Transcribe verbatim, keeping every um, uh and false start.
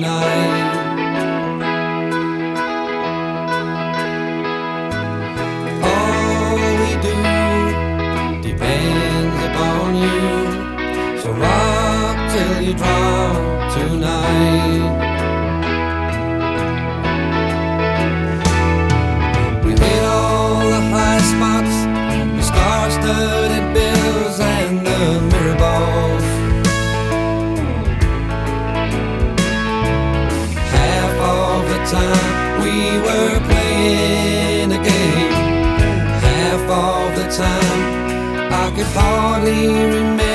tonight. All we do depends upon you, so rock till you drop tonight. We hit all the high spots, the star-studded bills and the mirror balls. Half of the time we were playing a game, half of the time I could hardly remember